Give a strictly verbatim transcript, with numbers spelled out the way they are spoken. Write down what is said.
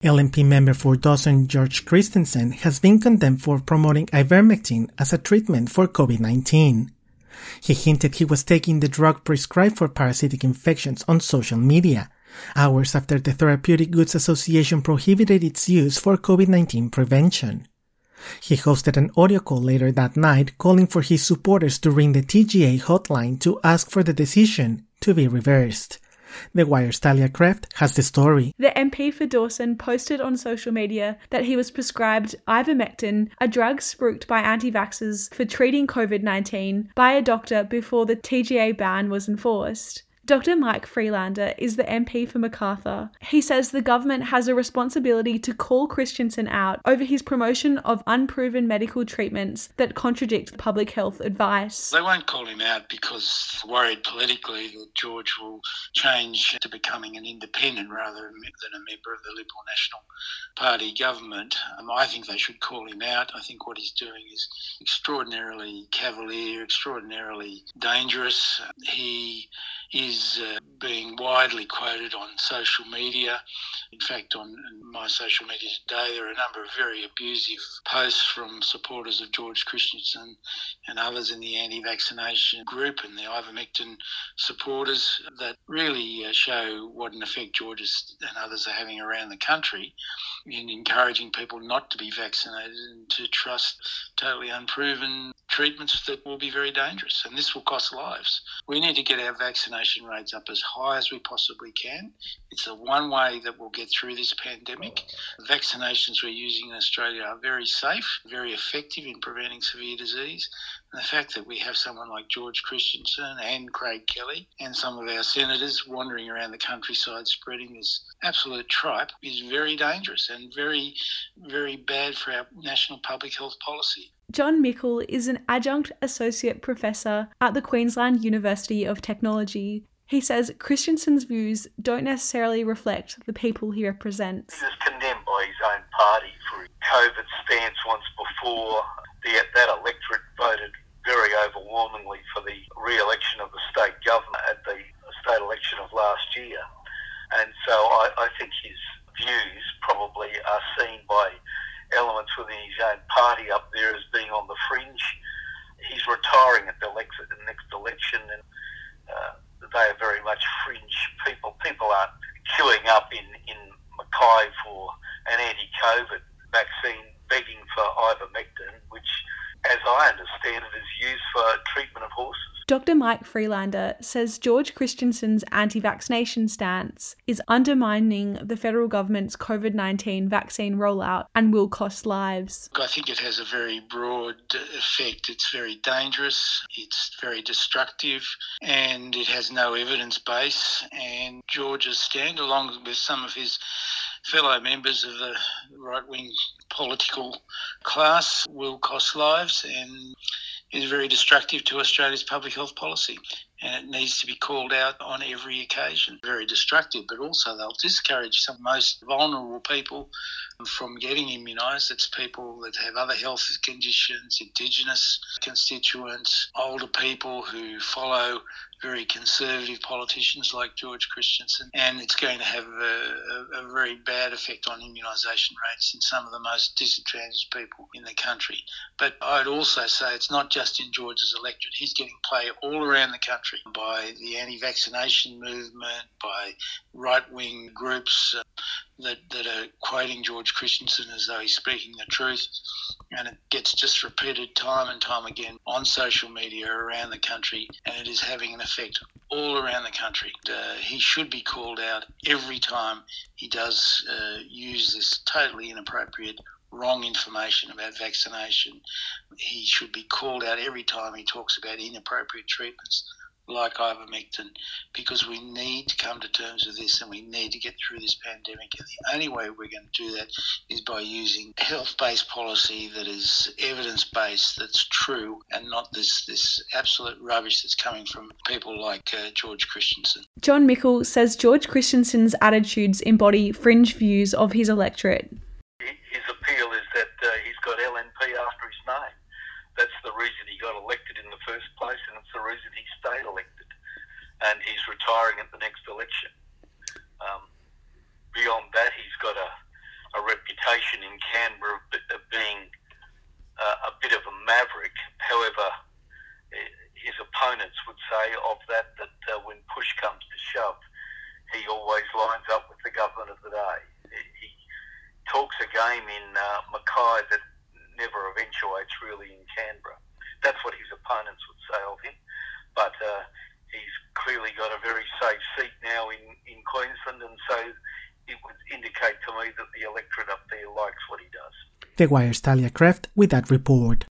L N P member for Dawson George Christensen has been condemned for promoting ivermectin as a treatment for COVID nineteen. He hinted he was taking the drug prescribed for parasitic infections on social media, hours after the Therapeutic Goods Association prohibited its use for COVID nineteen prevention. He hosted an audio call later that night calling for his supporters to ring the T G A hotline to ask for the decision to be reversed. The Wire's Talia Kraft has the story. The M P for Dawson posted on social media that he was prescribed ivermectin, a drug spruiked by anti-vaxxers for treating COVID nineteen, by a doctor before the T G A ban was enforced. Doctor Mike Freelander is the M P for Macarthur. He says the government has a responsibility to call Christensen out over his promotion of unproven medical treatments that contradict public health advice. They won't call him out because they're worried politically that George will change to becoming an independent rather than a member of the Liberal National Party government. Um, I think they should call him out. I think what he's doing is extraordinarily cavalier, extraordinarily dangerous. He is uh, being widely quoted on social media. In fact, on my social media today, there are a number of very abusive posts from supporters of George Christensen and others in the anti-vaccination group and the ivermectin supporters that really uh, show what an effect George and others are having around the country in encouraging people not to be vaccinated and to trust totally unproven treatments that will be very dangerous. And this will cost lives. We need to get our vaccination rates up as high as we possibly can. It's the one way that we'll get through this pandemic. The vaccinations we're using in Australia are very safe, very effective in preventing severe disease. And the fact that we have someone like George Christensen and Craig Kelly and some of our senators wandering around the countryside spreading this absolute tripe is very dangerous and very, very bad for our national public health policy. John Mickle is an adjunct associate professor at the Queensland University of Technology. He says Christensen's views don't necessarily reflect the people he represents. He was condemned by his own party for his COVID stance once before. The, that electorate voted very overwhelmingly for the re-election of the state government at the state election of last year. And so I, I think his views probably are seen by elements within his own party up there as being on the fringe. He's retiring at the, elect- the next election, and uh, they are very much fringe people. People aren't queuing up in, in Mackay for an anti-COVID vaccine begging for ivermectin, which, as I understand it, is used for treatment of horses. Doctor Mike Freelander says George Christensen's anti-vaccination stance is undermining the federal government's COVID nineteen vaccine rollout and will cost lives. I think it has a very broad effect. It's very dangerous, it's very destructive, and it has no evidence base. And George's stand, along with some of his fellow members of the right-wing political class, will cost lives and is very destructive to Australia's public health policy, and it needs to be called out on every occasion. Very destructive, but also they'll discourage some most vulnerable people from getting immunised. It's people that have other health conditions, Indigenous constituents, older people who follow very conservative politicians like George Christensen, and it's going to have a, a, a very bad effect on immunisation rates in some of the most disadvantaged people in the country. But I'd also say it's not just in George's electorate. He's getting play all around the country by the anti-vaccination movement, by right-wing groups uh, that, that are quoting George Christensen as though he's speaking the truth. And it gets just repeated time and time again on social media around the country, and it is having an effect all around the country. Uh, he should be called out every time he does uh, use this totally inappropriate, wrong information about vaccination. He should be called out every time he talks about inappropriate treatments like ivermectin, because we need to come to terms with this and we need to get through this pandemic. And the only way we're going to do that is by using health-based policy that is evidence-based, that's true, and not this, this absolute rubbish that's coming from people like uh, George Christensen. John Mickle says George Christensen's attitudes embody fringe views of his electorate. His appeal is that uh, he's got L N P after his name. That's the reason he got elected in the first place, and it's the reason he stayed elected. And he's retiring at the next election. Um, beyond that, he's got a reputation in Canberra of being uh, a bit of a maverick. However, his opponents would say of that that uh, when push comes to shove, he always lines up with the government of the day. He talks a game in uh, Mackay that never eventuates really in Canberra. That's what his opponents would say of him. But uh, he's clearly got a very safe seat now in, in Queensland, and so it would indicate to me that the electorate up there likes what he does. The Wire's Talia Kreft with that report.